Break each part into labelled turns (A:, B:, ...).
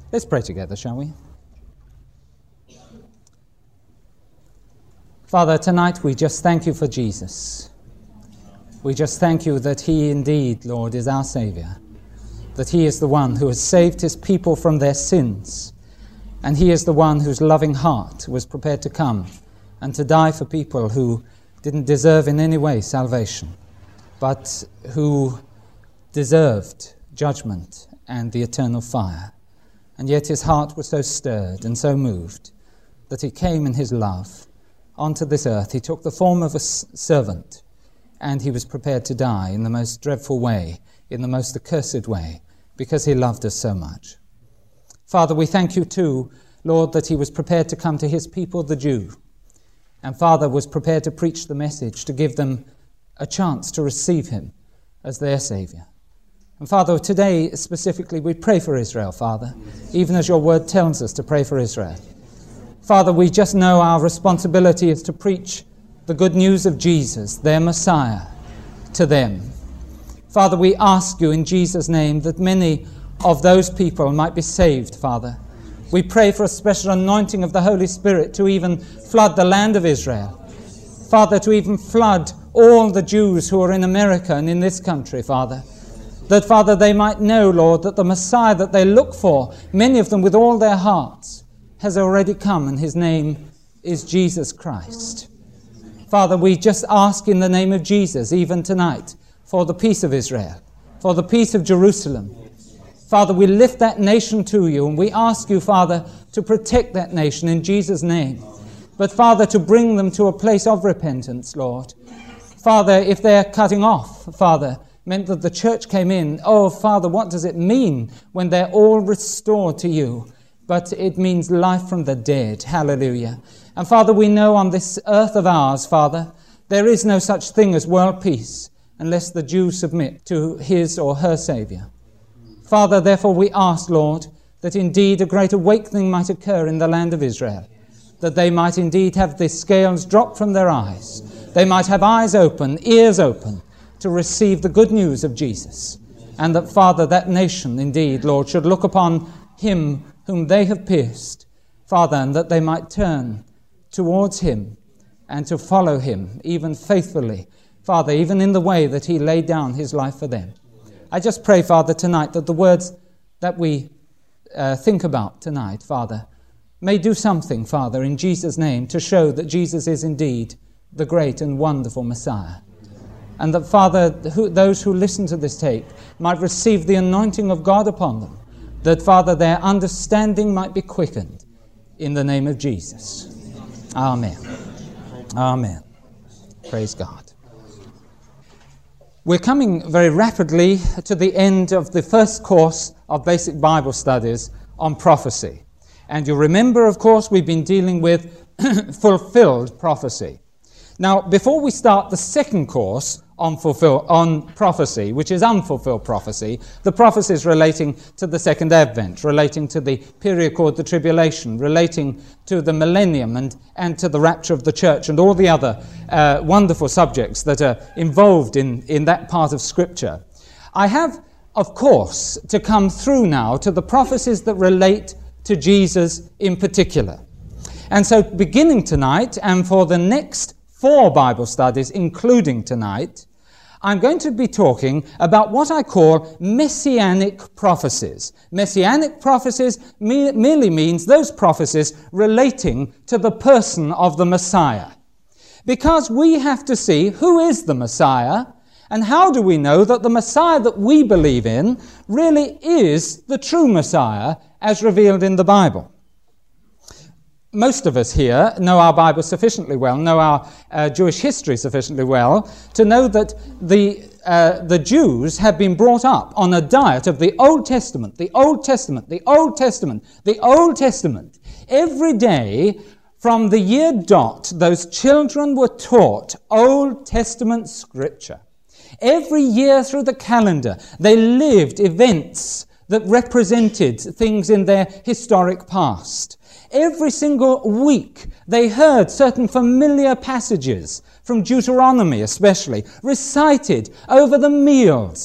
A: Let's pray together, shall we? Father, tonight we just thank you for Jesus. We just thank you that he indeed, Lord, is our Saviour, that he is the one who has saved his people from their sins, and he is the one whose loving heart was prepared to come and to die for people who didn't deserve in any way salvation, but who deserved judgment and the eternal fire. And yet his heart was so stirred and so moved that he came in his love onto this earth. He took the form of a servant, and he was prepared to die in the most dreadful way, in the most accursed way, because he loved us so much. Father, we thank you too, Lord, that he was prepared to come to his people, the Jew, and Father was prepared to preach the message, to give them a chance to receive him as their Saviour. And Father, today specifically we pray for Israel, Father, even as your word tells us to pray for Israel. Father, we just know our responsibility is to preach the good news of Jesus, their Messiah, to them. Father, we ask you in Jesus' name that many of those people might be saved, Father. We pray for a special anointing of the Holy Spirit to even flood the land of Israel. Father, to even flood all the Jews who are in America and in this country, Father. That, Father, they might know, Lord, that the Messiah that they look for, many of them with all their hearts, has already come, and his name is Jesus Christ. Father, we just ask in the name of Jesus, even tonight, for the peace of Israel, for the peace of Jerusalem. Father, we lift that nation to you, and we ask you, Father, to protect that nation in Jesus' name. But, Father, to bring them to a place of repentance, Lord. Father, if they're cutting off, Father, meant that the church came in. Oh, Father, what does it mean when they're all restored to you? But it means life from the dead. Hallelujah. And Father, we know on this earth of ours, Father, there is no such thing as world peace unless the Jew submit to his or her Saviour. Father, therefore we ask, Lord, that indeed a great awakening might occur in the land of Israel, that they might indeed have the scales dropped from their eyes. They might have eyes open, ears open, to receive the good news of Jesus. And that, Father, that nation indeed, Lord, should look upon him whom they have pierced, Father, and that they might turn towards him and to follow him, even faithfully, Father, even in the way that he laid down his life for them. I just pray, Father, tonight that the words that we think about tonight, Father, may do something, Father, in Jesus' name, to show that Jesus is indeed the great and wonderful Messiah. And that, Father, those who listen to this tape might receive the anointing of God upon them. That, Father, their understanding might be quickened in the name of Jesus. Amen. Amen. Praise God. We're coming very rapidly to the end of the first course of basic Bible studies on prophecy. And you remember, of course, we've been dealing with fulfilled prophecy. Now, before we start the second course on prophecy, which is unfulfilled prophecy, the prophecies relating to the second advent, relating to the period called the tribulation, relating to the millennium and to the rapture of the church and all the other wonderful subjects that are involved in that part of Scripture. I have, of course, to come through now to the prophecies that relate to Jesus in particular. And so beginning tonight and for the next 4 Bible studies, including tonight, I'm going to be talking about what I call messianic prophecies. Messianic prophecies merely means those prophecies relating to the person of the Messiah. Because we have to see who is the Messiah, and how do we know that the Messiah that we believe in really is the true Messiah as revealed in the Bible. Most of us here know our Bible sufficiently well, know our Jewish history sufficiently well, to know that the Jews have been brought up on a diet of the Old Testament, the Old Testament, the Old Testament, the Old Testament. Every day from the year dot, those children were taught Old Testament Scripture. Every year through the calendar, they lived events that represented things in their historic past. Every single week, they heard certain familiar passages from Deuteronomy especially, recited over the meals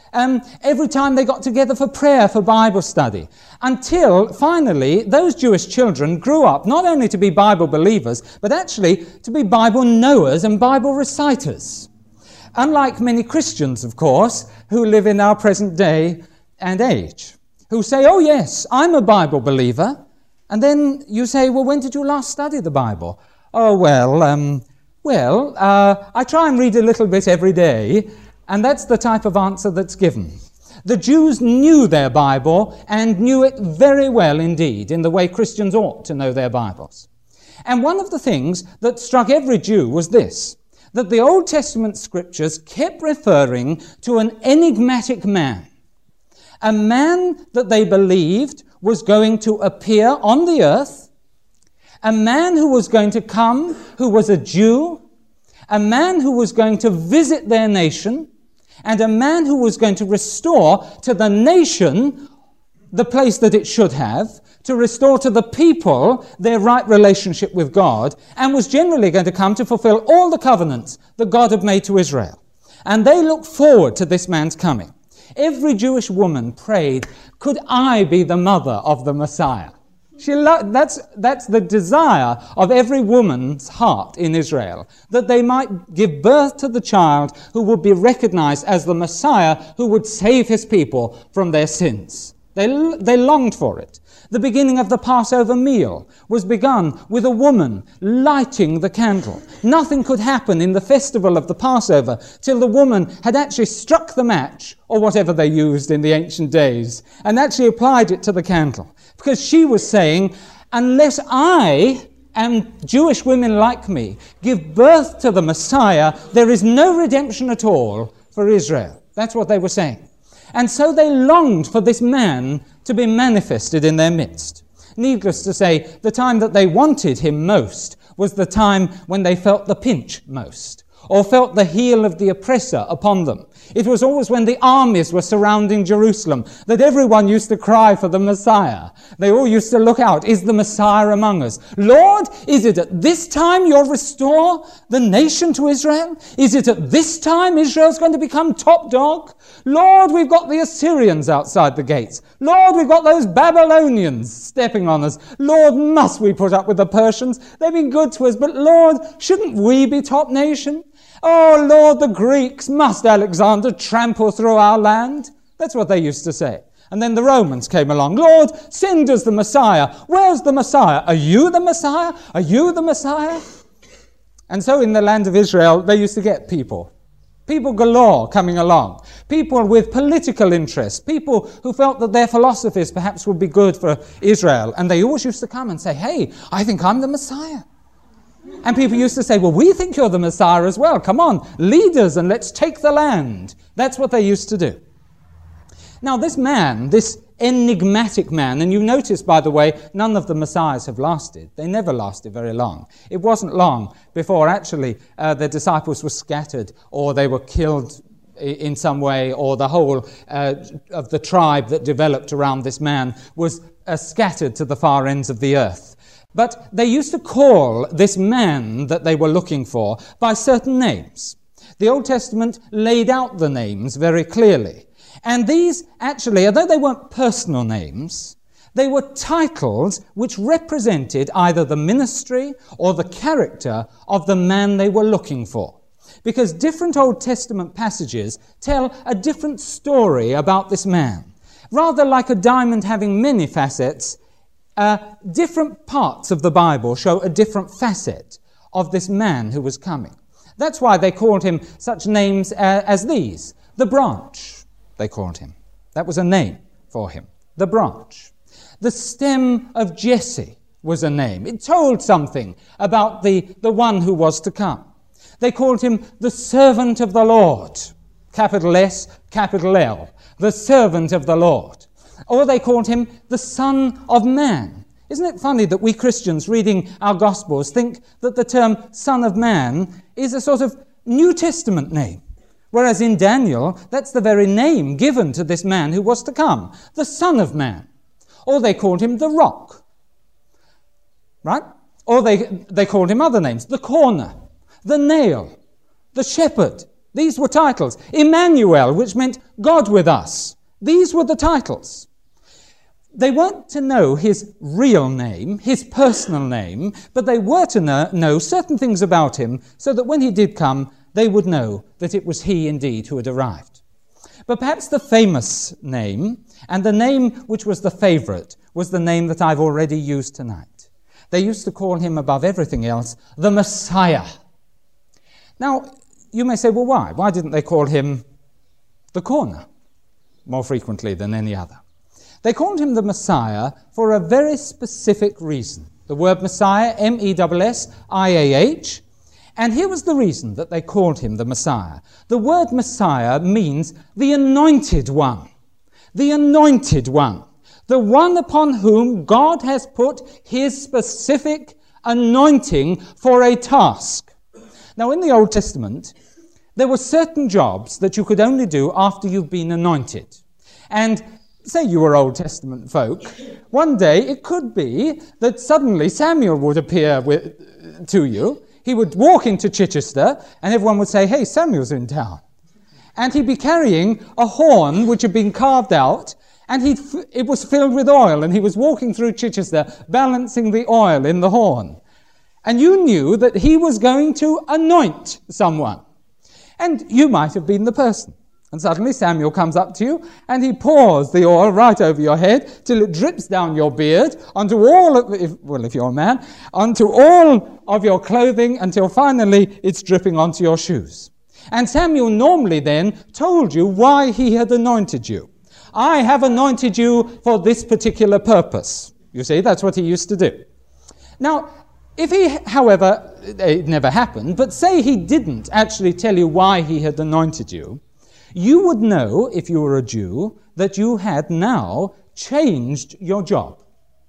A: every time they got together for prayer, for Bible study, until finally those Jewish children grew up not only to be Bible believers, but actually to be Bible knowers and Bible reciters. Unlike many Christians, of course, who live in our present day and age, who say, oh yes, I'm a Bible believer, and then you say, well, when did you last study the Bible? Oh, I try and read a little bit every day, and that's the type of answer that's given. The Jews knew their Bible and knew it very well indeed, in the way Christians ought to know their Bibles. And one of the things that struck every Jew was this, that the Old Testament scriptures kept referring to an enigmatic man, a man that they believed was going to appear on the earth, a man who was going to come, who was a Jew, a man who was going to visit their nation, and a man who was going to restore to the nation the place that it should have, to restore to the people their right relationship with God, and was generally going to come to fulfill all the covenants that God had made to Israel. And they looked forward to this man's coming. Every Jewish woman prayed, could I be the mother of the Messiah? That's the desire of every woman's heart in Israel, that they might give birth to the child who would be recognized as the Messiah who would save his people from their sins. They longed for it. The beginning of the Passover meal was begun with a woman lighting the candle. Nothing could happen in the festival of the Passover till the woman had actually struck the match, or whatever they used in the ancient days, and actually applied it to the candle. Because she was saying, unless I and Jewish women like me give birth to the Messiah, there is no redemption at all for Israel. That's what they were saying. And so they longed for this man to be manifested in their midst. Needless to say, the time that they wanted him most was the time when they felt the pinch most, or felt the heel of the oppressor upon them. It was always when the armies were surrounding Jerusalem that everyone used to cry for the Messiah. They all used to look out, is the Messiah among us? Lord, is it at this time you'll restore the nation to Israel? Is it at this time Israel's going to become top dog? Lord, we've got the Assyrians outside the gates. Lord, we've got those Babylonians stepping on us. Lord, must we put up with the Persians? They've been good to us, but Lord, shouldn't we be top nation? Oh, Lord, the Greeks, must Alexander trample through our land? That's what they used to say. And then the Romans came along. Lord, send us the Messiah. Where's the Messiah? Are you the Messiah? Are you the Messiah? And so in the land of Israel, they used to get people galore coming along, people with political interests, people who felt that their philosophies perhaps would be good for Israel. And they always used to come and say, hey, I think I'm the Messiah. And people used to say, well, we think you're the Messiah as well. Come on, lead us and let's take the land. That's what they used to do. Now, this man, this enigmatic man, and you notice, by the way, none of the Messiahs have lasted. They never lasted very long. It wasn't long before actually the disciples were scattered, or they were killed in some way, or the whole of the tribe that developed around this man was scattered to the far ends of the earth. But they used to call this man that they were looking for by certain names. The Old Testament laid out the names very clearly. And these actually, although they weren't personal names, they were titles which represented either the ministry or the character of the man they were looking for. Because different Old Testament passages tell a different story about this man. Rather like a diamond having many facets, different parts of the Bible show a different facet of this man who was coming. That's why they called him such names as these. The branch, they called him. That was a name for him. The branch. The stem of Jesse was a name. It told something about the one who was to come. They called him the servant of the Lord. Capital S, capital L. The servant of the Lord. Or they called him the Son of Man. Isn't it funny that we Christians reading our Gospels think that the term Son of Man is a sort of New Testament name? Whereas in Daniel, that's the very name given to this man who was to come, the Son of Man. Or they called him the Rock, right? Or they called him other names, the Corner, the Nail, the Shepherd, These were titles. Emmanuel, which meant God with us. These were the titles. They weren't to know his real name, his personal name, but they were to know certain things about him so that when he did come, they would know that it was he indeed who had arrived. But perhaps the famous name, and the name which was the favorite, was the name that I've already used tonight. They used to call him, above everything else, the Messiah. Now, you may say, well, why? Why didn't they call him the Corner more frequently than any other? They called him the Messiah for a very specific reason. The word Messiah, M-E-S-S-I-A-H, and here was the reason that they called him the Messiah. The word Messiah means the anointed one. The anointed one. The one upon whom God has put his specific anointing for a task. Now, in the Old Testament, there were certain jobs that you could only do after you've been anointed. And say you were Old Testament folk, one day it could be that suddenly Samuel would appear to you. He would walk into Chichester and everyone would say, hey, Samuel's in town. And he'd be carrying a horn which had been carved out, and it was filled with oil, and he was walking through Chichester balancing the oil in the horn. And you knew that he was going to anoint someone. And you might have been the person. And suddenly Samuel comes up to you and he pours the oil right over your head till it drips down your beard onto all of, if you're a man, onto all of your clothing until finally it's dripping onto your shoes. And Samuel normally then told you why he had anointed you. I have anointed you for this particular purpose. You see, that's what he used to do. Now, if he, however, it never happened, but say he didn't actually tell you why he had anointed you, you would know, if you were a Jew, that you had now changed your job.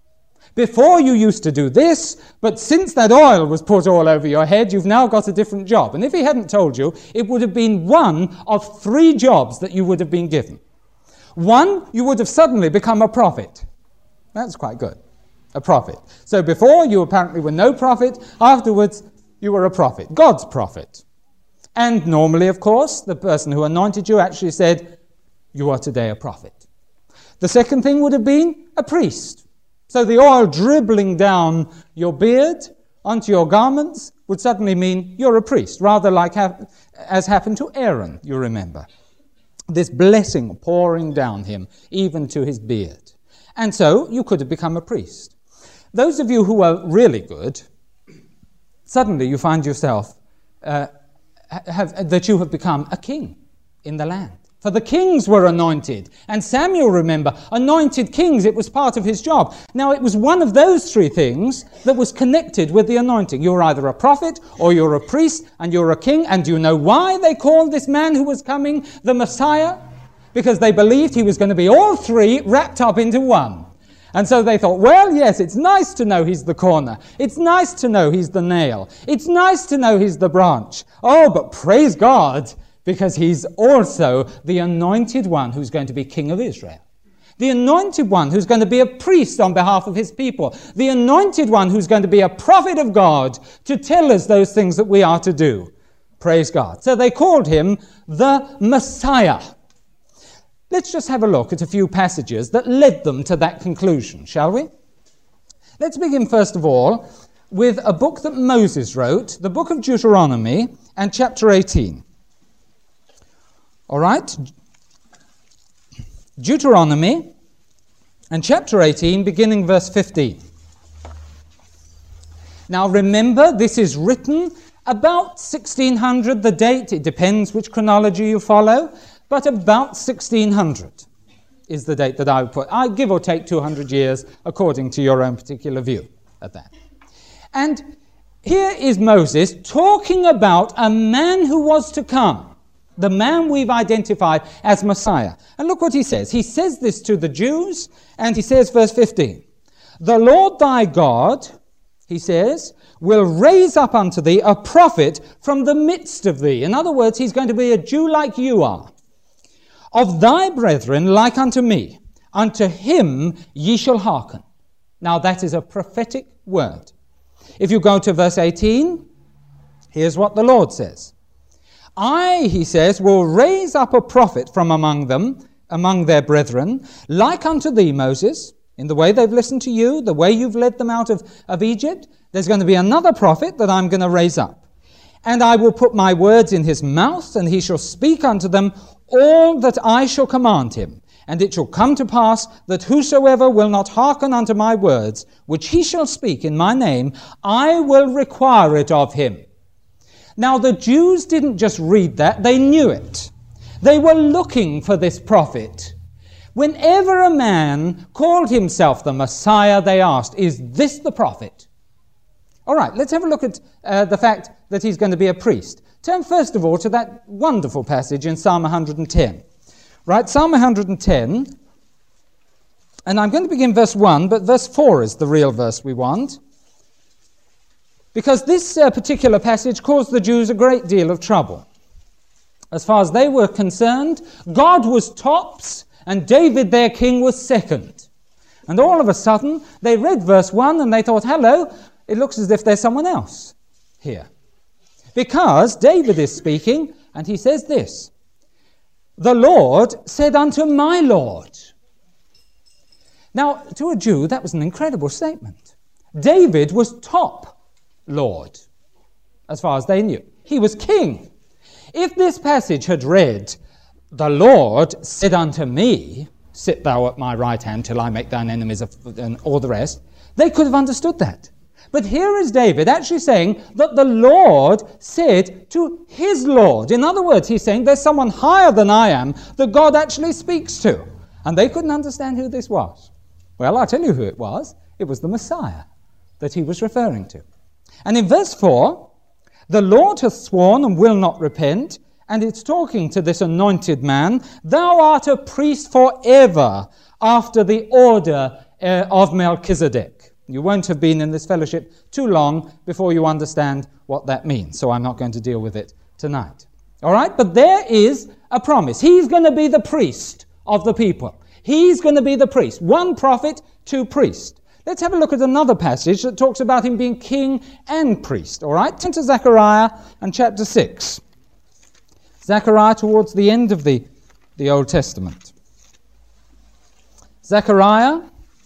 A: Before you used to do this, but since that oil was put all over your head, you've now got a different job. And if he hadn't told you, it would have been one of 3 jobs that you would have been given. One, you would have suddenly become a prophet. That's quite good. A prophet. So before, you apparently were no prophet. Afterwards, you were a prophet. God's prophet. And normally, of course, the person who anointed you actually said, you are today a prophet. The second thing would have been a priest. So the oil dribbling down your beard onto your garments would suddenly mean you're a priest, rather like as happened to Aaron, you remember. This blessing pouring down him, even to his beard. And so you could have become a priest. Those of you who are really good, suddenly you find yourself that you have become a king in the land. For the kings were anointed. And Samuel, remember, anointed kings. It was part of his job. Now, it was one of those 3 things that was connected with the anointing. You're either a prophet, or you're a priest, and you're a king. And do you know why they called this man who was coming the Messiah? Because they believed he was going to be all 3 wrapped up into one. And so they thought, well, yes, it's nice to know he's the corner. It's nice to know he's the nail. It's nice to know he's the branch. Oh, but praise God, because he's also the anointed one who's going to be king of Israel. The anointed one who's going to be a priest on behalf of his people. The anointed one who's going to be a prophet of God to tell us those things that we are to do. Praise God. So they called him the Messiah. Let's just have a look at a few passages that led them to that conclusion, shall we? Let's begin, first of all, with a book that Moses wrote, the book of Deuteronomy, and chapter 18. All right? Deuteronomy, and chapter 18, beginning verse 15. Now remember, this is written about 1600, the date, it depends which chronology you follow, but about 1600 is the date that I would put. I give or take 200 years according to your own particular view of that. And here is Moses talking about a man who was to come, the man we've identified as Messiah. And look what he says. He says this to the Jews, and he says, verse 15, "The Lord thy God," he says, "will raise up unto thee a prophet from the midst of thee." In other words, he's going to be a Jew like you are. "Of thy brethren like unto me, unto him ye shall hearken." Now that is a prophetic word. If you go to verse 18, here's what the Lord says. I, he says, will raise up a prophet from among them, among their brethren, like unto thee, Moses, in the way they've listened to you, the way you've led them out of Egypt. There's going to be another prophet that I'm going to raise up. And I will put my words in his mouth, and he shall speak unto them all that I shall command him. And it shall come to pass that whosoever will not hearken unto my words, which he shall speak in my name, I will require it of him. Now the Jews didn't just read that, they knew it. They were looking for this prophet. Whenever a man called himself the Messiah, they asked, is this the prophet? All right, let's have a look at the fact that he's going to be a priest. Turn first of all to that wonderful passage in Psalm 110. Right, Psalm 110, and I'm going to begin verse 1, but verse 4 is the real verse we want. Because this particular passage caused the Jews a great deal of trouble. As far as they were concerned, God was tops, and David, their king, was second. And all of a sudden, they read verse 1 and they thought, hello, it looks as if there's someone else here. Because David is speaking, and he says this, the Lord said unto my Lord. Now, to a Jew, that was an incredible statement. David was top Lord, as far as they knew. He was king. If this passage had read, the Lord said unto me, sit thou at my right hand till I make thine enemies and all the rest, they could have understood that. But here is David actually saying that the Lord said to his Lord. In other words, he's saying there's someone higher than I am that God actually speaks to. And they couldn't understand who this was. Well, I'll tell you who it was. It was the Messiah that he was referring to. And in verse 4, the Lord hath sworn and will not repent, and it's talking to this anointed man, thou art a priest forever after the order of Melchizedek. You won't have been in this fellowship too long before you understand what that means, so I'm not going to deal with it tonight. All right, but there is a promise. He's going to be the priest of the people. He's going to be the priest. One prophet, two priests. Let's have a look at another passage that talks about him being king and priest. All right, turn to Zechariah and chapter 6. Zechariah towards the end of the Old Testament. Zechariah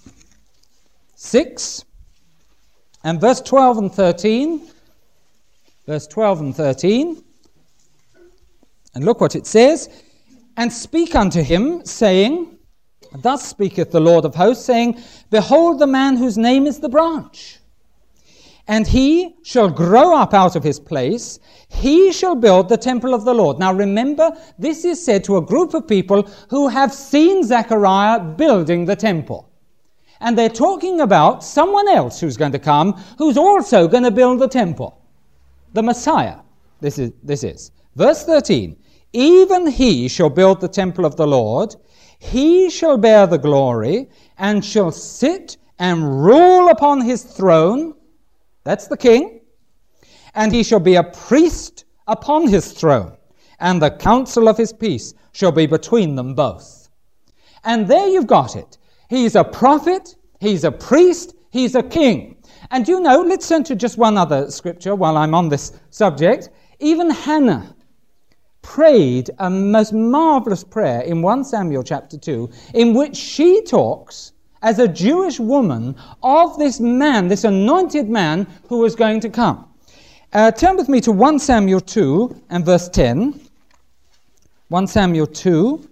A: 6 and verse 12 and 13. Verse 12 and 13. And look what it says. And speak unto him, saying, thus speaketh the Lord of hosts, saying, behold the man whose name is the branch. And he shall grow up out of his place. He shall build the temple of the Lord. Now remember, this is said to a group of people who have seen Zechariah building the temple. And they're talking about someone else who's going to come, who's also going to build the temple. The Messiah. This is. Verse 13. Even he shall build the temple of the Lord. He shall bear the glory, and shall sit and rule upon his throne. That's the king. And he shall be a priest upon his throne, and the counsel of his peace shall be between them both. And there you've got it. He's a prophet, he's a priest, he's a king. And you know, let's turn to just one other scripture while I'm on this subject. Even Hannah prayed a most marvelous prayer in 1 Samuel chapter 2, in which she talks as a Jewish woman of this man, this anointed man who was going to come. Turn with me to 1 Samuel 2 and verse 10. 1 Samuel 2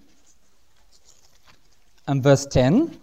A: and verse 10.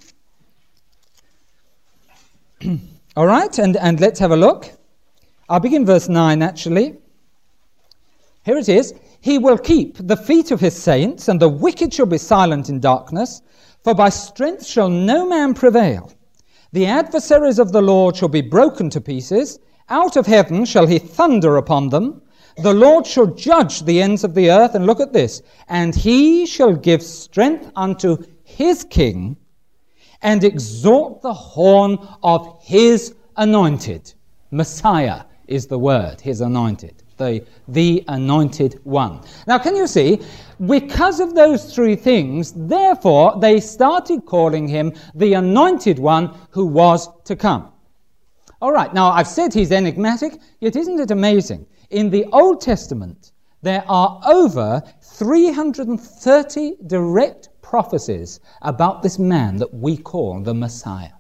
A: All right, and let's have a look. I'll begin verse 9 actually. Here it is. He will keep the feet of his saints, and the wicked shall be silent in darkness, for by strength shall no man prevail. The adversaries of the Lord shall be broken to pieces. Out of heaven shall he thunder upon them. The Lord shall judge the ends of the earth. And look at this. And he shall give strength unto his king, and exalt the horn of his anointed. Messiah is the word, his anointed. The anointed one. Now, can you see? Because of those three things, therefore, they started calling him the anointed one who was to come. All right, now I've said he's enigmatic, yet isn't it amazing? In the Old Testament, there are over 330 direct prophecies about this man that we call the Messiah.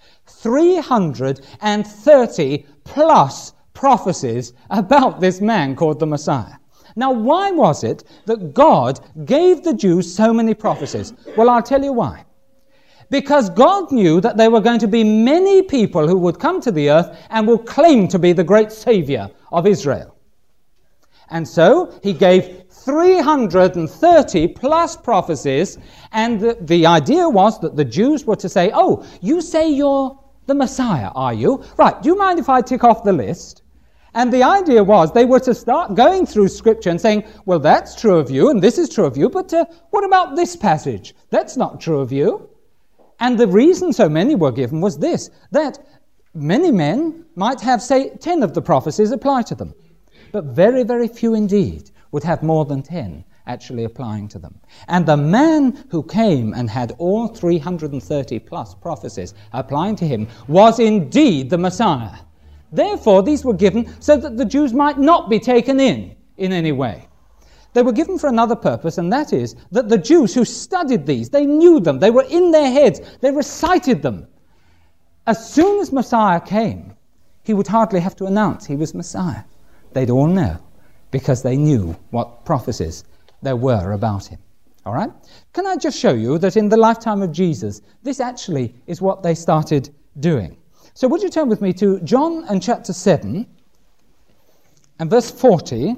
A: 330 plus prophecies about this man called the Messiah. Now, why was it that God gave the Jews so many prophecies? Well, I'll tell you why. Because God knew that there were going to be many people who would come to the earth and will claim to be the great Savior of Israel. And so he gave 330 plus prophecies, and the idea was that the Jews were to say, oh, you say you're the Messiah, are you? Right, do you mind if I tick off the list? And the idea was they were to start going through Scripture and saying, well, that's true of you, and this is true of you, but what about this passage? That's not true of you. And the reason so many were given was this, that many men might have, say, 10 of the prophecies apply to them, but very, very few indeed would have more than 10 actually applying to them. And the man who came and had all 330 plus prophecies applying to him was indeed the Messiah. Therefore, these were given so that the Jews might not be taken in any way. They were given for another purpose, and that is that the Jews who studied these, they knew them, they were in their heads, they recited them. As soon as Messiah came, he would hardly have to announce he was Messiah. They'd all know, because they knew what prophecies there were about him. All right? Can I just show you that in the lifetime of Jesus, this actually is what they started doing? So would you turn with me to John and chapter 7 and verse 40.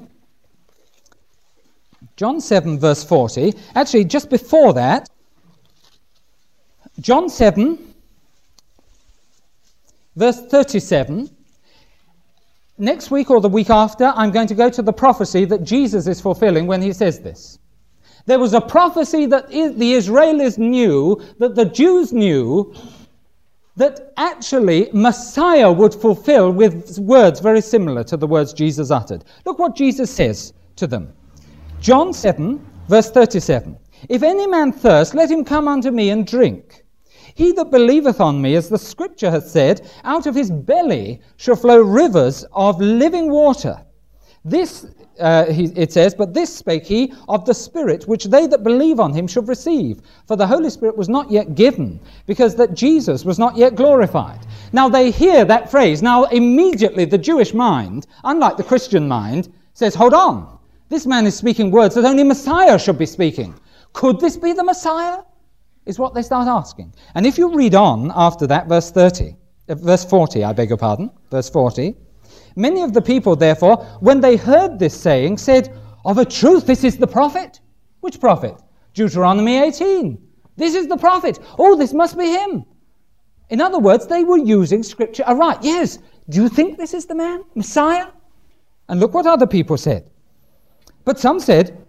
A: John 7 verse 40. Actually, just before that, John 7 verse 37. Next week or the week after, I'm going to go to the prophecy that Jesus is fulfilling when he says this. There was a prophecy that the Israelis knew, that the Jews knew, that actually Messiah would fulfill with words very similar to the words Jesus uttered. Look what Jesus says to them. John 7, verse 37. If any man thirst, let him come unto me and drink. He that believeth on me, as the Scripture hath said, out of his belly shall flow rivers of living water. This, it says, but this spake he of the Spirit, which they that believe on him shall receive. For the Holy Spirit was not yet given, because that Jesus was not yet glorified. Now they hear that phrase. Now immediately the Jewish mind, unlike the Christian mind, says, hold on. This man is speaking words that only Messiah should be speaking. Could this be the Messiah? Is what they start asking. And if you read on after that, verse 40, verse 40, many of the people, therefore, when they heard this saying, said, of a truth, this is the prophet. Which prophet? Deuteronomy 18. This is the prophet. Oh, this must be him. In other words, they were using Scripture aright. Yes, do you think this is the man, Messiah? And look what other people said. But some said,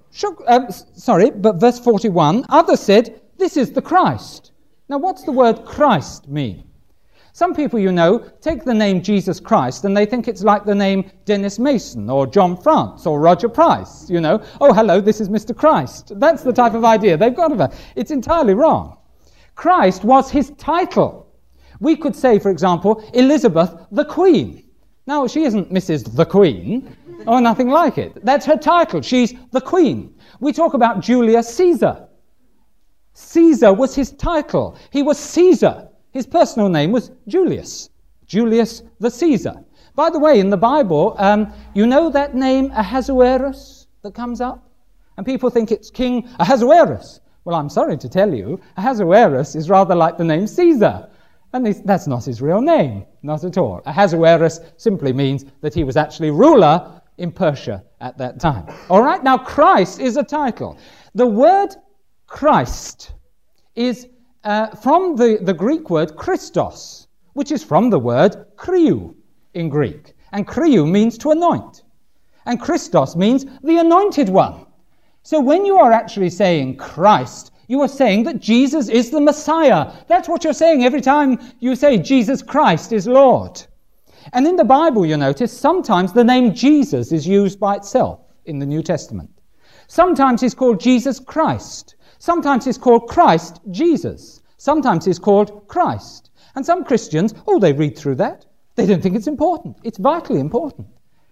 A: but verse 41, others said, this is the Christ. Now, what's the word Christ mean? Some people, you know, take the name Jesus Christ and they think it's like the name Dennis Mason or John France or Roger Price, you know. Oh, hello, this is Mr. Christ. That's the type of idea they've got of it. It's entirely wrong. Christ was his title. We could say, for example, Elizabeth the Queen. Now, she isn't Mrs. the Queen or nothing like it. That's her title. She's the Queen. We talk about Julius Caesar. Caesar was his title. He was Caesar. His personal name was Julius. Julius the Caesar. By the way, in the Bible, you know that name Ahasuerus that comes up? And people think it's King Ahasuerus. Well, I'm sorry to tell you, Ahasuerus is rather like the name Caesar. And that's not his real name, not at all. Ahasuerus simply means that he was actually ruler in Persia at that time. All right, now Christ is a title. The word Christ is from the Greek word Christos, which is from the word kriou in Greek. And kriou means to anoint. And Christos means the anointed one. So when you are actually saying Christ, you are saying that Jesus is the Messiah. That's what you're saying every time you say Jesus Christ is Lord. And in the Bible, you notice, sometimes the name Jesus is used by itself in the New Testament. Sometimes he's called Jesus Christ. Sometimes he's called Christ Jesus. Sometimes he's called Christ. And some Christians, they read through that. They don't think it's important. It's vitally important.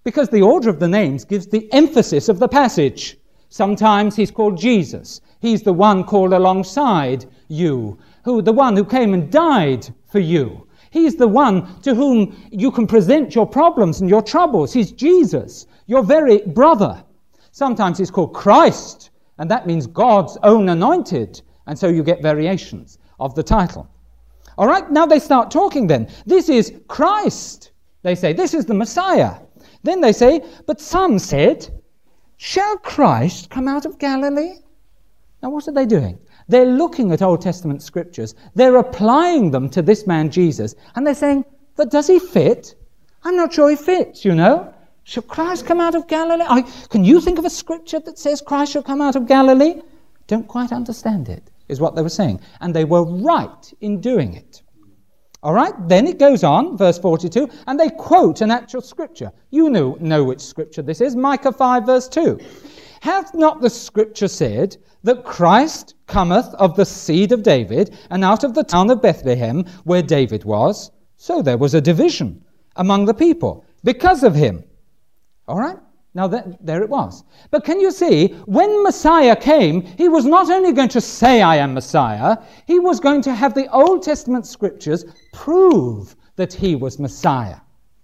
A: because the order of the names gives the emphasis of the passage. Sometimes he's called Jesus. He's the one called alongside you, the one who came and died for you. He's the one to whom you can present your problems and your troubles. He's Jesus, your very brother. Sometimes he's called Christ, and that means God's own anointed. And so you get variations of the title. All right, now they start talking then. This is Christ, they say. This is the Messiah. Then they say, but some said, shall Christ come out of Galilee? Now what are they doing? They're looking at Old Testament scriptures. They're applying them to this man Jesus. And they're saying, but does he fit? I'm not sure he fits, you know. Shall Christ come out of Galilee? Can you think of a scripture that says Christ shall come out of Galilee? Don't quite understand it, is what they were saying. And they were right in doing it. All right, then it goes on, verse 42, and they quote an actual scripture. You know which scripture this is, Micah 5, verse 2. Hath not the scripture said that Christ cometh of the seed of David, and out of the town of Bethlehem, where David was? So there was a division among the people because of him. All right? Now, there it was. But can you see, when Messiah came, he was not only going to say, I am Messiah, he was going to have the Old Testament scriptures prove that he was Messiah.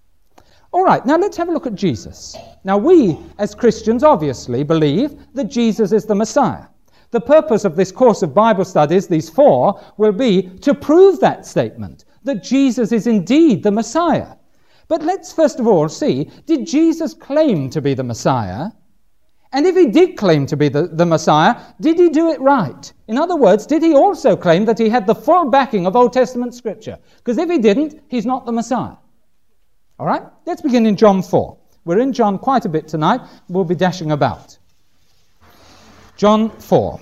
A: All right, now let's have a look at Jesus. Now, we, as Christians, obviously believe that Jesus is the Messiah. The purpose of this course of Bible studies, these 4, will be to prove that statement, that Jesus is indeed the Messiah. But let's first of all see, did Jesus claim to be the Messiah? And if he did claim to be the Messiah, did he do it right? In other words, did he also claim that he had the full backing of Old Testament scripture? Because if he didn't, he's not the Messiah. All right, let's begin in John 4. We're in John quite a bit tonight. We'll be dashing about. John 4.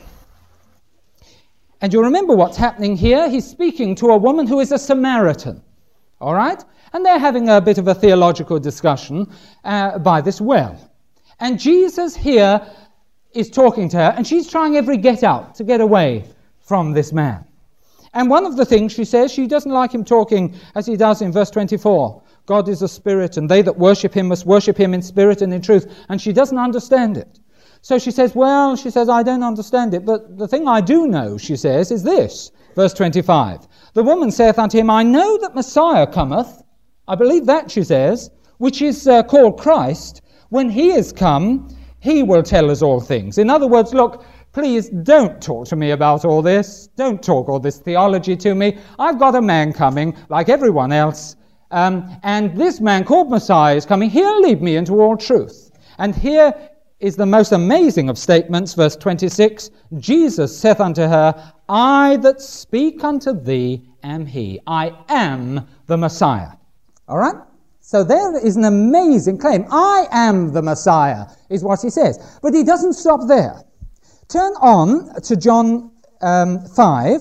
A: And you'll remember what's happening here. He's speaking to a woman who is a Samaritan. All right? And they're having a bit of a theological discussion by this well. And Jesus here is talking to her, and she's trying every get out to get away from this man. And one of the things she says, she doesn't like him talking as he does in verse 24. God is a spirit, and they that worship him must worship him in spirit and in truth. And she doesn't understand it. So she says, I don't understand it, but the thing I do know, she says, is this. Verse 25. The woman saith unto him, I know that Messiah cometh. I believe that, she says, which is called Christ. When he is come, he will tell us all things. In other words, look, please don't talk to me about all this. Don't talk all this theology to me. I've got a man coming, like everyone else, and this man called Messiah is coming. He'll lead me into all truth. And here is the most amazing of statements, verse 26. Jesus saith unto her, I that speak unto thee am he. I am the Messiah. All right? So there is an amazing claim. I am the Messiah, is what he says. But he doesn't stop there. Turn on to John 5.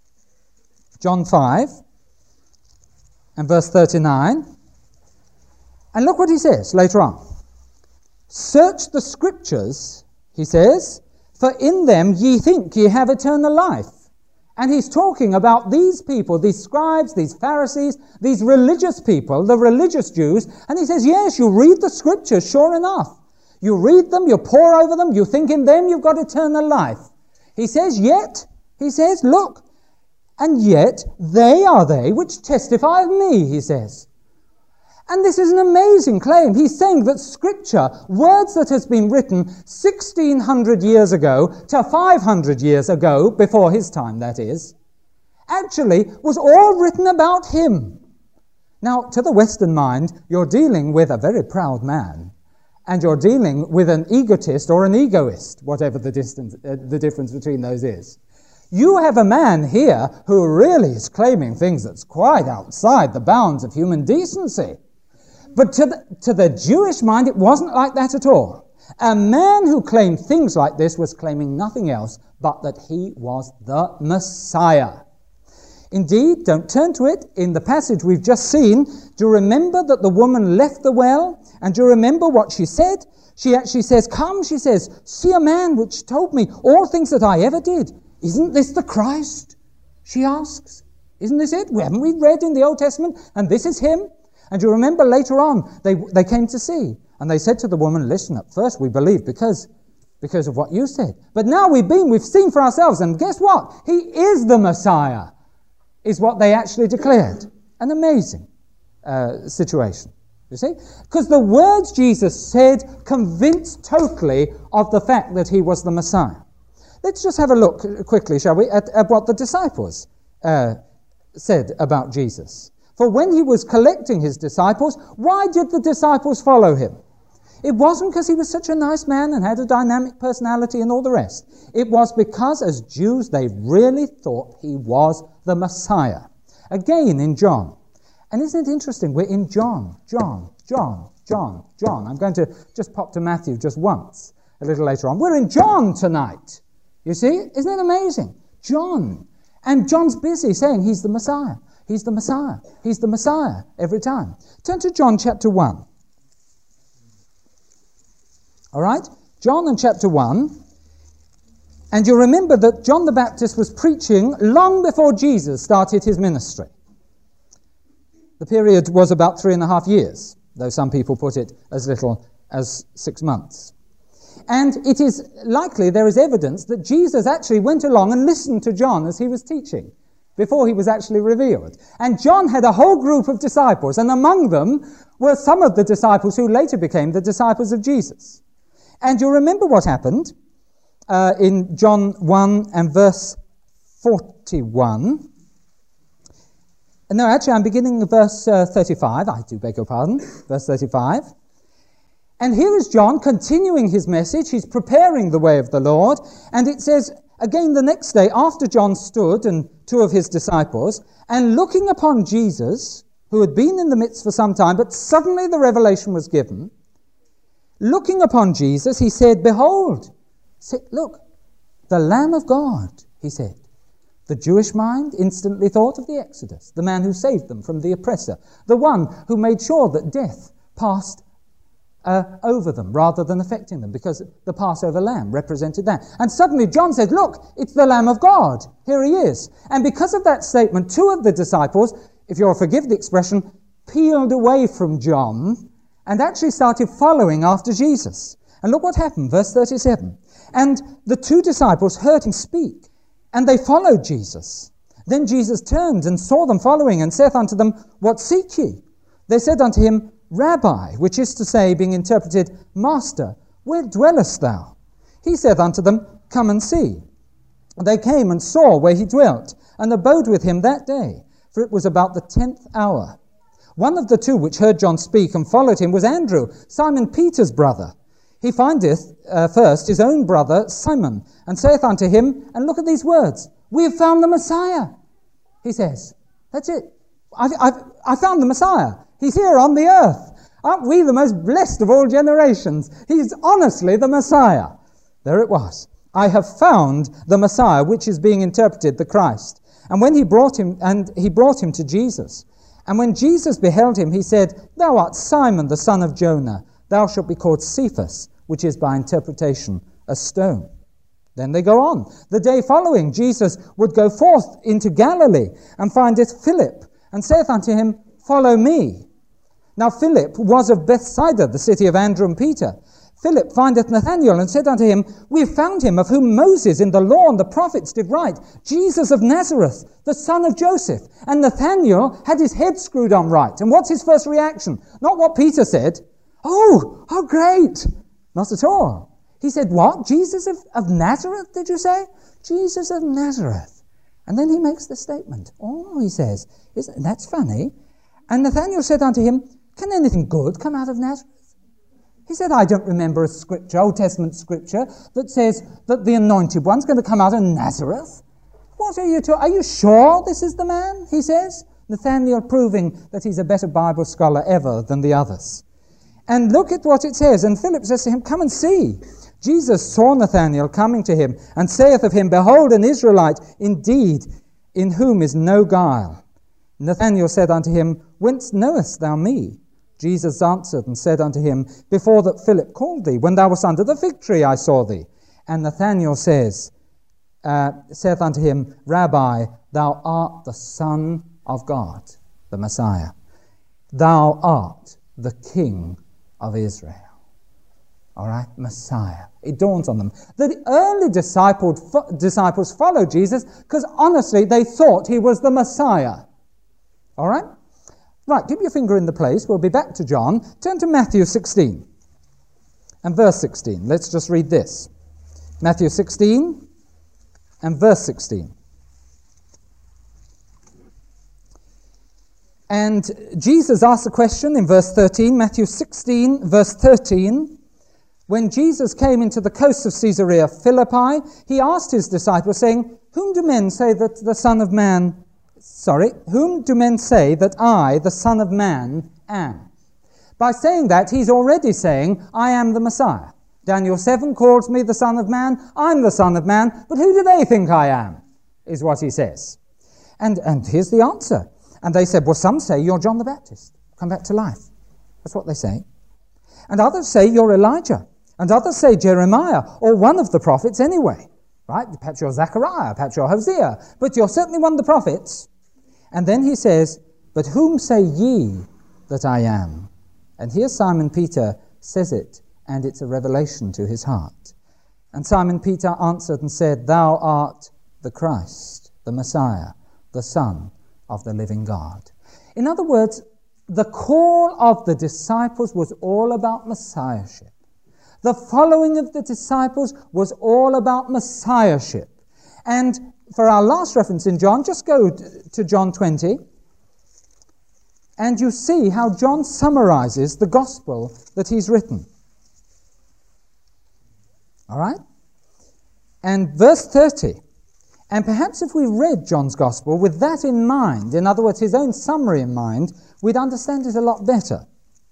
A: John 5 and verse 39. And look what he says later on. Search the scriptures, he says, for in them ye think ye have eternal life. And he's talking about these people, these scribes, these Pharisees, these religious people, the religious Jews. And he says, yes, you read the scriptures, sure enough. You read them, you pore over them, you think in them you've got eternal life. He says, look, and yet they are they which testify of me, he says. And this is an amazing claim. He's saying that Scripture, words that has been written 1,600 years ago to 500 years ago, before his time that is, actually was all written about him. Now, to the Western mind, you're dealing with a very proud man, and you're dealing with an egotist or an egoist, whatever the difference between those is. You have a man here who really is claiming things that's quite outside the bounds of human decency. But to the Jewish mind, it wasn't like that at all. A man who claimed things like this was claiming nothing else but that he was the Messiah. Indeed, don't turn to it, in the passage we've just seen, do you remember that the woman left the well? And do you remember what she said? She actually says, come, she says, see a man which told me all things that I ever did. Isn't this the Christ? She asks. Isn't this it? Haven't we read in the Old Testament? And this is him? And you remember later on, they came to see. And they said to the woman, listen, at first we believed because of what you said. But now we've seen for ourselves, and guess what? He is the Messiah, is what they actually declared. An amazing situation, you see? Because the words Jesus said convinced totally of the fact that he was the Messiah. Let's just have a look quickly, shall we, at what the disciples said about Jesus. For when he was collecting his disciples, why did the disciples follow him? It wasn't because he was such a nice man and had a dynamic personality and all the rest. It was because as Jews they really thought he was the Messiah. Again in John. And isn't it interesting? We're in John. I'm going to just pop to Matthew just once, a little later on. We're in John tonight. You see? Isn't it amazing? John. And John's busy saying he's the Messiah. He's the Messiah. He's the Messiah every time. Turn to John chapter 1. All right? John and chapter 1. And you'll remember that John the Baptist was preaching long before Jesus started his ministry. The period was about 3.5 years, though some people put it as little as 6 months. And it is likely, there is evidence, that Jesus actually went along and listened to John as he was teaching, before he was actually revealed. And John had a whole group of disciples, and among them were some of the disciples who later became the disciples of Jesus. And you'll remember what happened in John 1 and verse 41. No, actually, I'm beginning at verse 35. I do beg your pardon. Verse 35. And here is John continuing his message. He's preparing the way of the Lord. And it says, again the next day, after John stood and 2 of his disciples, and looking upon Jesus, who had been in the midst for some time, but suddenly the revelation was given, looking upon Jesus, he said, behold, look, the Lamb of God, he said. The Jewish mind instantly thought of the Exodus, the man who saved them from the oppressor, the one who made sure that death passed over them rather than affecting them, because the Passover lamb represented that. And suddenly John said, look, it's the Lamb of God. Here he is. And because of that statement, 2 of the disciples, if you'll forgive the expression, peeled away from John and actually started following after Jesus. And look what happened, verse 37. And the 2 disciples heard him speak, and they followed Jesus. Then Jesus turned and saw them following, and saith unto them, what seek ye? They said unto him, Rabbi, which is to say, being interpreted, Master, where dwellest thou? He saith unto them, come and see. They came and saw where he dwelt, and abode with him that day, for it was about the 10th hour. One of the 2 which heard John speak and followed him was Andrew, Simon Peter's brother. He findeth first his own brother Simon, and saith unto him, and look at these words, we have found the Messiah. He says, that's it. I found the Messiah. He's here on the earth. Aren't we the most blessed of all generations? He's honestly the Messiah. There it was. I have found the Messiah, which is being interpreted the Christ. And when he brought him to Jesus. And when Jesus beheld him, he said, thou art Simon, the son of Jonah. Thou shalt be called Cephas, which is by interpretation a stone. Then they go on. The day following, Jesus would go forth into Galilee, and findeth Philip, and saith unto him, follow me. Now Philip was of Bethsaida, the city of Andrew and Peter. Philip findeth Nathanael, and said unto him, we have found him, of whom Moses in the law and the prophets did write, Jesus of Nazareth, the son of Joseph. And Nathanael had his head screwed on right. And what's his first reaction? Not what Peter said. Oh, how great. Not at all. He said, what? Jesus of Nazareth, did you say? Jesus of Nazareth. And then he makes the statement. Oh, he says, that's funny. And Nathanael said unto him, can anything good come out of Nazareth? He said, I don't remember a scripture, Old Testament scripture, that says that the anointed one's going to come out of Nazareth. What are you talking? Are you sure this is the man? He says. Nathanael proving that he's a better Bible scholar ever than the others. And look at what it says. And Philip says to him, come and see. Jesus saw Nathanael coming to him, and saith of him, behold, an Israelite, indeed, in whom is no guile. Nathanael said unto him, whence knowest thou me? Jesus answered and said unto him, before that Philip called thee, when thou wast under the fig tree, I saw thee. And Nathanael saith unto him, Rabbi, thou art the Son of God, the Messiah. Thou art the King of Israel. All right, Messiah. It dawns on them. The early disciples followed Jesus because honestly they thought he was the Messiah. All right? Right, keep your finger in the place. We'll be back to John. Turn to Matthew 16 and verse 16. Let's just read this. Matthew 16 and verse 16. And Jesus asked a question in verse 13, Matthew 16, verse 13. When Jesus came into the coast of Caesarea Philippi, he asked his disciples, saying, whom do men say that I, the Son of Man, am? By saying that, he's already saying, I am the Messiah. Daniel 7 calls me the Son of Man, I'm the Son of Man, but who do they think I am? Is what he says. And here's the answer. And they said, well, some say you're John the Baptist, come back to life. That's what they say. And others say you're Elijah. And others say Jeremiah, or one of the prophets anyway. Right? Perhaps you're Zechariah, perhaps you're Hosea, but you're certainly one of the prophets. And then he says, but whom say ye that I am? And here Simon Peter says it, and it's a revelation to his heart. And Simon Peter answered and said, thou art the Christ, the Messiah, the Son of the living God. In other words, the call of the disciples was all about messiahship. The following of the disciples was all about messiahship. And for our last reference in John, just go to John 20, and you see how John summarizes the gospel that he's written. All right? And verse 30, and perhaps if we read John's gospel with that in mind, in other words, his own summary in mind, we'd understand it a lot better.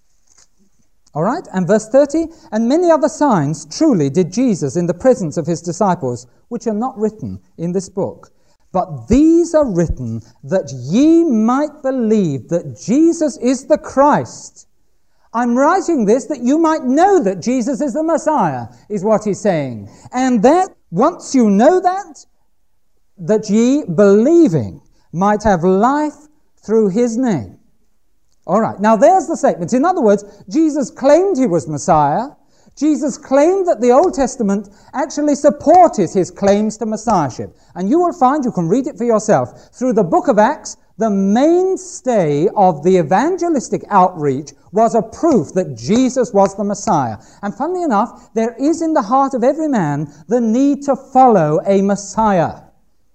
A: All right? And verse 30, and many other signs truly did Jesus in the presence of his disciples, which are not written in this book. But these are written that ye might believe that Jesus is the Christ. I'm writing this that you might know that Jesus is the Messiah, is what he's saying. And that, once you know that ye, believing, might have life through his name. All right, now there's the statement. In other words, Jesus claimed he was Messiah. Jesus claimed that the Old Testament actually supported his claims to Messiahship. And you will find, you can read it for yourself, through the book of Acts, the mainstay of the evangelistic outreach was a proof that Jesus was the Messiah. And funnily enough, there is in the heart of every man the need to follow a Messiah.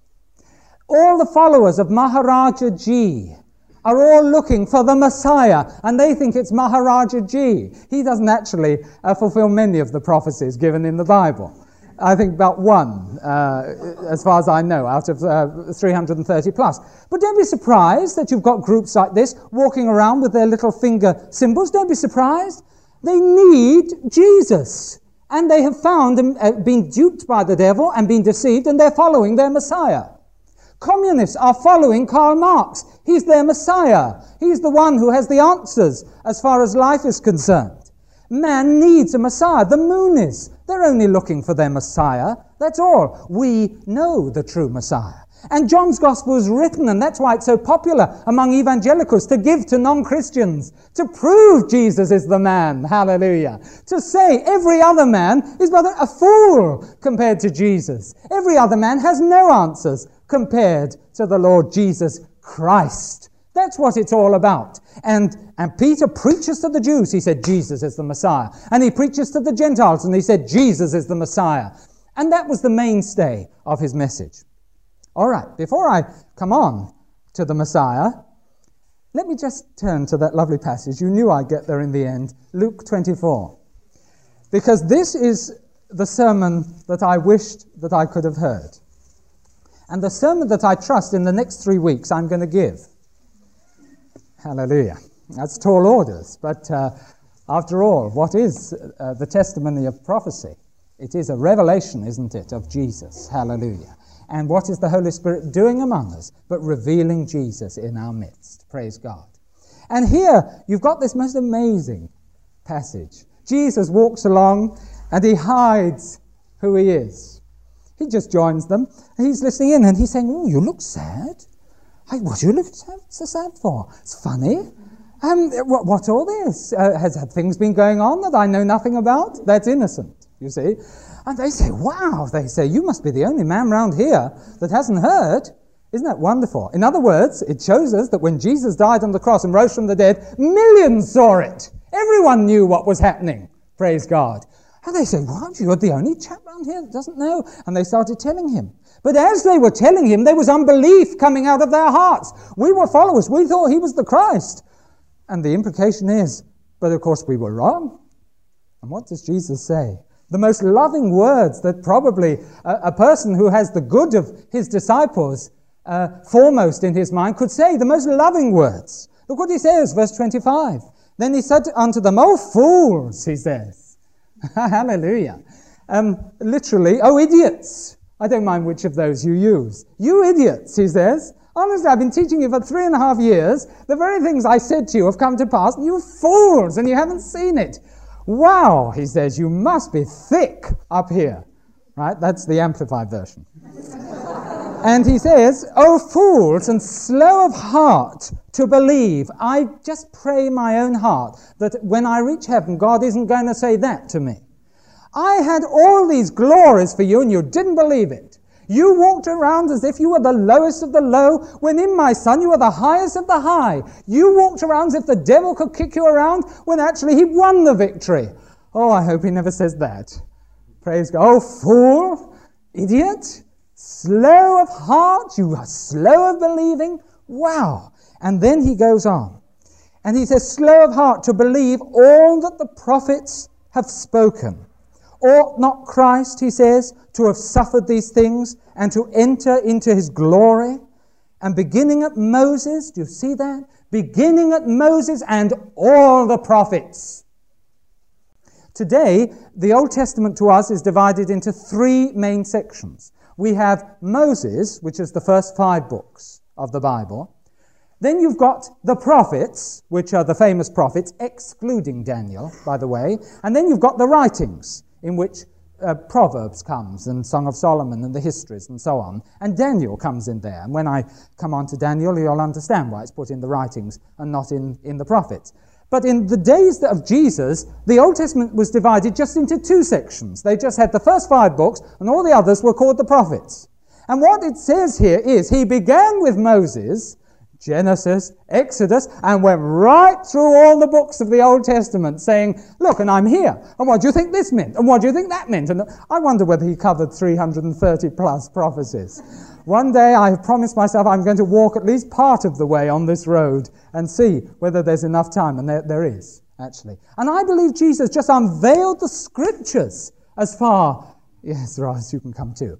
A: All the followers of Maharaja Ji are all looking for the Messiah, and they think it's Maharaja Ji. He doesn't actually fulfill many of the prophecies given in the Bible. I think about one, as far as I know, out of 330 plus. But don't be surprised that you've got groups like this walking around with their little finger symbols. Don't be surprised. They need Jesus. And they have found and been duped by the devil and been deceived, and they're following their Messiah. Communists are following Karl Marx. He's their Messiah. He's the one who has the answers as far as life is concerned. Man needs a Messiah. The Moonies, they're only looking for their Messiah. That's all. We know the true Messiah. And John's Gospel is written, and that's why it's so popular among evangelicals, to give to non-Christians, to prove Jesus is the man. Hallelujah. To say every other man is but a fool compared to Jesus. Every other man has no answers compared to the Lord Jesus Christ. That's what it's all about. And Peter preaches to the Jews. He said, Jesus is the Messiah. And he preaches to the Gentiles, and he said, Jesus is the Messiah. And that was the mainstay of his message. All right, before I come on to the Messiah, let me just turn to that lovely passage. You knew I'd get there in the end, Luke 24. Because this is the sermon that I wished that I could have heard. And the sermon that I trust in the next 3 weeks I'm going to give. Hallelujah. That's tall orders. But after all, what is the testimony of prophecy? It is a revelation, isn't it, of Jesus. Hallelujah. And what is the Holy Spirit doing among us but revealing Jesus in our midst? Praise God. And here you've got this most amazing passage. Jesus walks along and he hides who he is. He just joins them, and he's listening in, and he's saying, oh, you look sad. Hey, what do you look so sad for? It's funny. What's all this? Have things been going on that I know nothing about? That's innocent, you see. And they say, wow, they say, you must be the only man round here that hasn't heard. Isn't that wonderful? In other words, it shows us that when Jesus died on the cross and rose from the dead, millions saw it. Everyone knew what was happening. Praise God. And they said, what, you're the only chap around here that doesn't know? And they started telling him. But as they were telling him, there was unbelief coming out of their hearts. We were followers. We thought he was the Christ. And the implication is, but of course we were wrong. And what does Jesus say? The most loving words that probably a person who has the good of his disciples foremost in his mind could say, the most loving words. Look what he says, verse 25. Then he said unto them, O fools, he says. Hallelujah. Literally, oh idiots. I don't mind which of those you use. You idiots, he says. Honestly, I've been teaching you for 3.5 years. The very things I said to you have come to pass. You fools, and you haven't seen it. Wow, he says, you must be thick up here. Right? That's the Amplified version. And he says, O fools and slow of heart to believe. I just pray in my own heart that when I reach heaven, God isn't going to say that to me. I had all these glories for you and you didn't believe it. You walked around as if you were the lowest of the low, when in my Son you were the highest of the high. You walked around as if the devil could kick you around, when actually he won the victory. Oh, I hope he never says that. Praise God. Oh, fool, idiot, slow of heart, you are slow of believing. Wow. And then he goes on. And he says, slow of heart to believe all that the prophets have spoken. Ought not Christ, he says, to have suffered these things and to enter into his glory? And beginning at Moses, do you see that? Beginning at Moses and all the prophets. Today, the Old Testament to us is divided into 3 main sections. We have Moses, which is the first 5 books of the Bible. Then you've got the prophets, which are the famous prophets, excluding Daniel, by the way. And then you've got the writings, in which Proverbs comes, and Song of Solomon, and the histories, and so on. And Daniel comes in there. And when I come on to Daniel, you'll understand why it's put in the writings and not in the prophets. But in the days of Jesus, the Old Testament was divided just into 2 sections. They just had the first 5 books, and all the others were called the prophets. And what it says here is, he began with Moses, Genesis, Exodus, and went right through all the books of the Old Testament saying, look, and I'm here, and what do you think this meant, and what do you think that meant? And I wonder whether he covered 330 plus prophecies. One day I have promised myself I'm going to walk at least part of the way on this road and see whether there's enough time, and there is, actually. And I believe Jesus just unveiled the scriptures as far, yes, Ross, you can come too.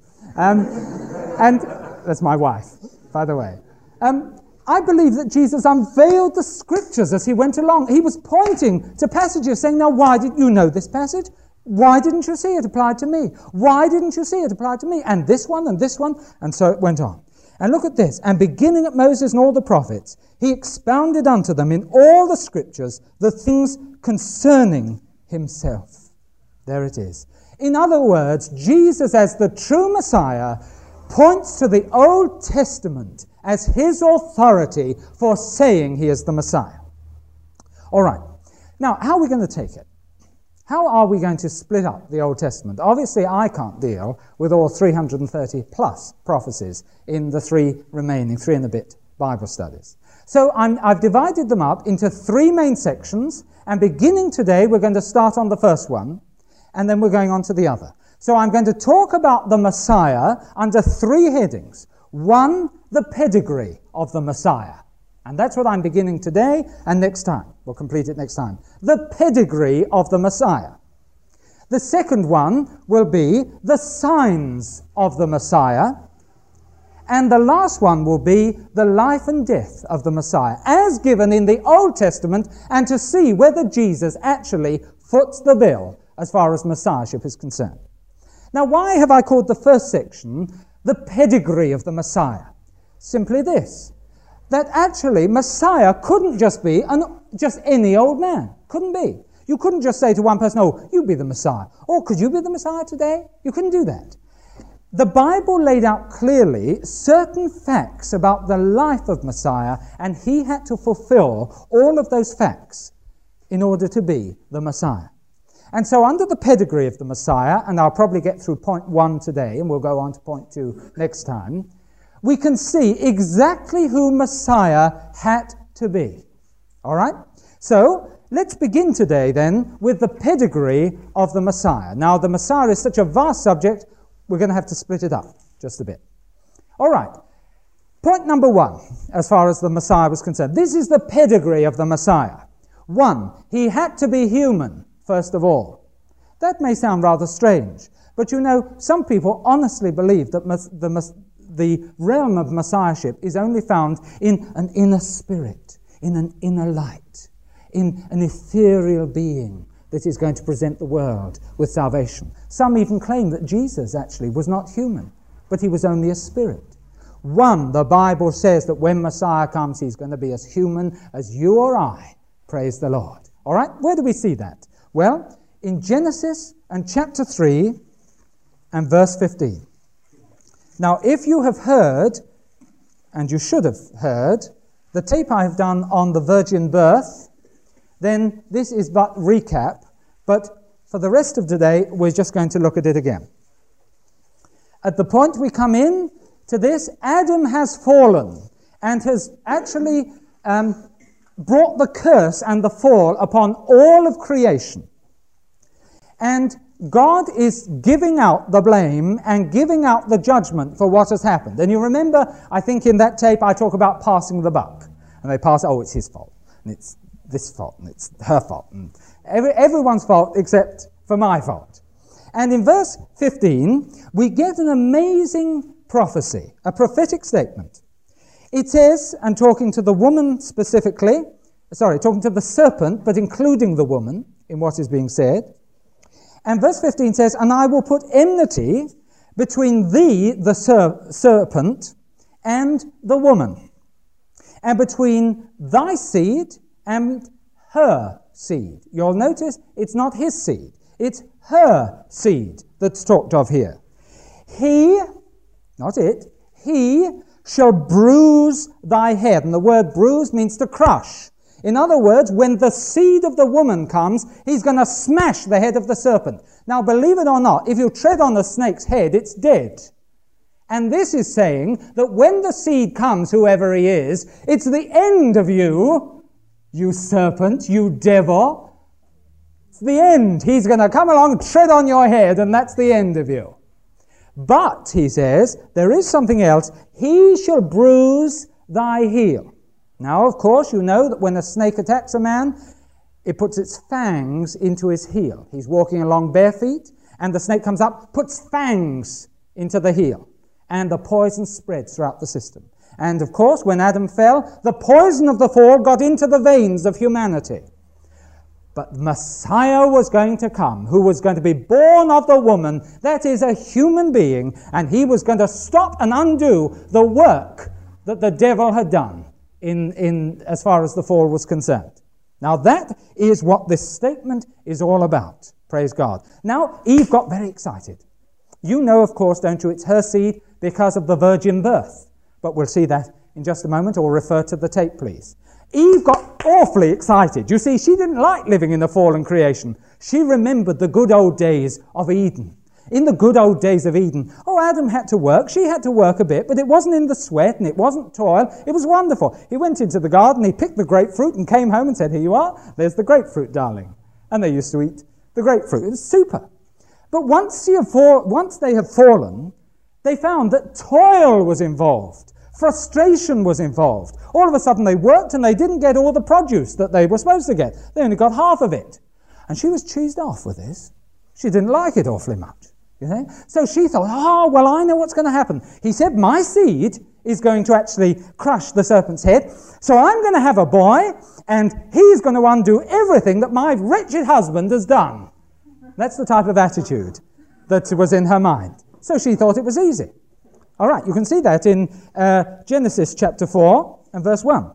A: And that's my wife, by the way. I believe that Jesus unveiled the scriptures as he went along. He was pointing to passages saying, now why didn't you know this passage? Why didn't you see it applied to me? Why didn't you see it applied to me? And this one, and so it went on. And look at this. And beginning at Moses and all the prophets, he expounded unto them in all the scriptures the things concerning himself. There it is. In other words, Jesus as the true Messiah points to the Old Testament as his authority for saying he is the Messiah. All right. Now, how are we going to take it? How are we going to split up the Old Testament? Obviously, I can't deal with all 330 plus prophecies in the 3 remaining, 3 and a bit Bible studies. So I've divided them up into 3 main sections, and beginning today, we're going to start on the first one, and then we're going on to the other. So I'm going to talk about the Messiah under 3 headings. 1, the pedigree of the Messiah. And that's what I'm beginning today and next time. We'll complete it next time. The pedigree of the Messiah. The second one will be the signs of the Messiah. And the last one will be the life and death of the Messiah, as given in the Old Testament, and to see whether Jesus actually foots the bill as far as Messiahship is concerned. Now, why have I called the first section the pedigree of the Messiah? Simply this, that actually Messiah couldn't just be just any old man. Couldn't be. You couldn't just say to one person, oh, you be the Messiah. Or could you be the Messiah today? You couldn't do that. the Bible laid out clearly certain facts about the life of Messiah, and he had to fulfill all of those facts in order to be the Messiah. And so under the pedigree of the Messiah, and I'll probably get through point 1 today, and we'll go on to point 2 next time, we can see exactly who Messiah had to be. All right? So let's begin today then with the pedigree of the Messiah. Now, the Messiah is such a vast subject, we're going to have to split it up just a bit. All right. Point number 1, as far as the Messiah was concerned. This is the pedigree of the Messiah. 1, he had to be human, first of all. That may sound rather strange, but you know, some people honestly believe that the realm of Messiahship is only found in an inner spirit, in an inner light, in an ethereal being that is going to present the world with salvation. Some even claim that Jesus actually was not human, but he was only a spirit. 1, the Bible says that when Messiah comes, he's going to be as human as you or I. Praise the Lord. All right, where do we see that? Well, in Genesis and chapter 3 and verse 15. Now, if you have heard, and you should have heard, the tape I have done on the virgin birth, then this is but recap, but for the rest of today, we're just going to look at it again. At the point we come in to this, Adam has fallen and has actually brought the curse and the fall upon all of creation. And God is giving out the blame and giving out the judgment for what has happened. And you remember, I think in that tape I talk about passing the buck. And they pass, oh, it's his fault, and it's this fault, and it's her fault, and everyone's fault except for my fault. And in verse 15, we get an amazing prophecy, a prophetic statement. It says, and talking to the woman specifically, talking to the serpent, but including the woman in what is being said. And verse 15 says, and I will put enmity between thee, the serpent, and the woman, and between thy seed and her seed. You'll notice it's not his seed, it's her seed that's talked of here. He, not it, he shall bruise thy head. And the word bruise means to crush. In other words, when the seed of the woman comes, he's going to smash the head of the serpent. Now, believe it or not, if you tread on a snake's head, it's dead. And this is saying that when the seed comes, whoever he is, it's the end of you, you serpent, you devil. It's the end. He's going to come along and tread on your head, and that's the end of you. But, he says, there is something else. He shall bruise thy heel. Now, of course, you know that when a snake attacks a man, it puts its fangs into his heel. He's walking along bare feet, and the snake comes up, puts fangs into the heel, and the poison spreads throughout the system. And, of course, when Adam fell, the poison of the fall got into the veins of humanity. But Messiah was going to come, who was going to be born of the woman, that is a human being, and he was going to stop and undo the work that the devil had done in as far as the fall was concerned. Now that is what this statement is all about. Praise God. Now Eve got very excited. You know, of course, don't you, it's her seed because of the virgin birth. But we'll see that in just a moment, or refer to the tape, please. Eve got awfully excited. You see, she didn't like living in the fallen creation. She remembered the good old days of Eden. In the good old days of Eden, Adam had to work. She had to work a bit, but it wasn't in the sweat and it wasn't toil. It was wonderful. He went into the garden, he picked the grapefruit and came home and said, here you are, there's the grapefruit, darling. And they used to eat the grapefruit. It was super. But once they have fallen, they found that toil was involved. Frustration was involved. All of a sudden they worked and they didn't get all the produce that they were supposed to get. They only got half of it. And she was cheesed off with this. She didn't like it awfully much. You know? So she thought, I know what's going to happen. He said, my seed is going to actually crush the serpent's head. So I'm going to have a boy, and he's going to undo everything that my wretched husband has done. That's the type of attitude that was in her mind. So she thought it was easy. All right, you can see that in Genesis chapter 4 and verse 1.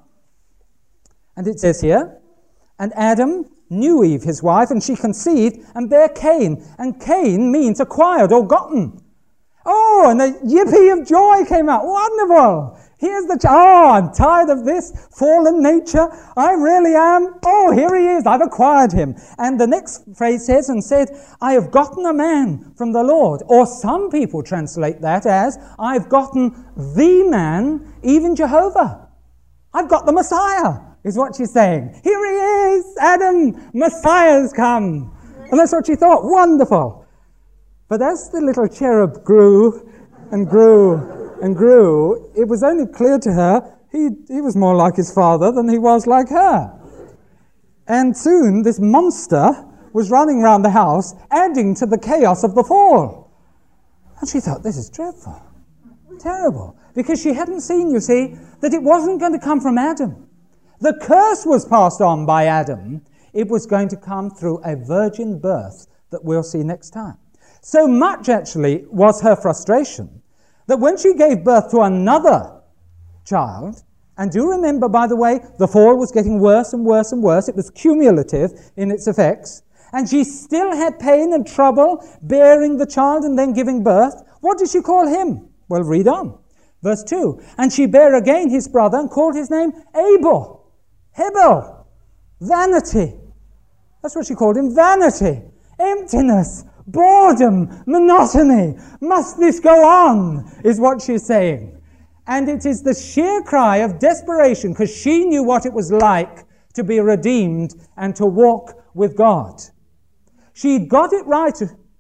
A: And it says here, and Adam knew Eve, his wife, and she conceived and bare Cain. And Cain means acquired or gotten. Oh, and a yippee of joy came out. Wonderful. Here's the I'm tired of this fallen nature. I really am. Oh, here he is. I've acquired him. And the next phrase says, and said, I have gotten a man from the Lord. Or some people translate that as, I've gotten the man, even Jehovah. I've got the Messiah, is what she's saying. Here he is, Adam, Messiah's come. And that's what she thought. Wonderful. But as the little cherub grew and grew and grew, it was only clear to her he was more like his father than he was like her. And soon this monster was running around the house, adding to the chaos of the fall. And she thought, this is dreadful, terrible, because she hadn't seen, you see, that it wasn't going to come from Adam. The curse was passed on by Adam. It was going to come through a virgin birth that we'll see next time. So much, actually, was her frustration that when she gave birth to another child, and do remember, by the way, the fall was getting worse and worse and worse. It was cumulative in its effects. And she still had pain and trouble bearing the child and then giving birth. What did she call him? Well, read on. Verse 2. And she bare again his brother and called his name Abel. Hebel. Vanity. That's what she called him. Vanity. Emptiness. Boredom, monotony, must this go on, is what she's saying. And it is the sheer cry of desperation, because she knew what it was like to be redeemed and to walk with God. She got it right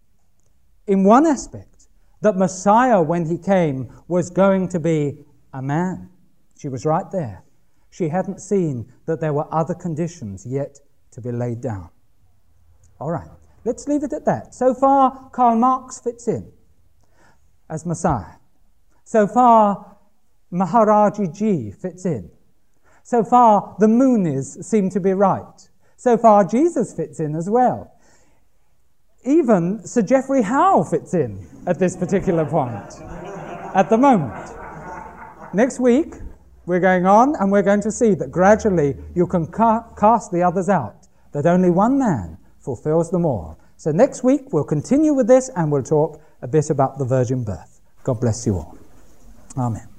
A: in one aspect, that Messiah, when he came, was going to be a man. She was right there. She hadn't seen that there were other conditions yet to be laid down. All right. Let's leave it at that. So far, Karl Marx fits in as Messiah. So far, Maharaji Ji fits in. So far, the Moonies seem to be right. So far, Jesus fits in as well. Even Sir Geoffrey Howe fits in at this particular point, at the moment. Next week, we're going on, and we're going to see that gradually you can cast the others out, that only one man fulfills them all. So next week we'll continue with this and we'll talk a bit about the virgin birth. God bless you all. Amen.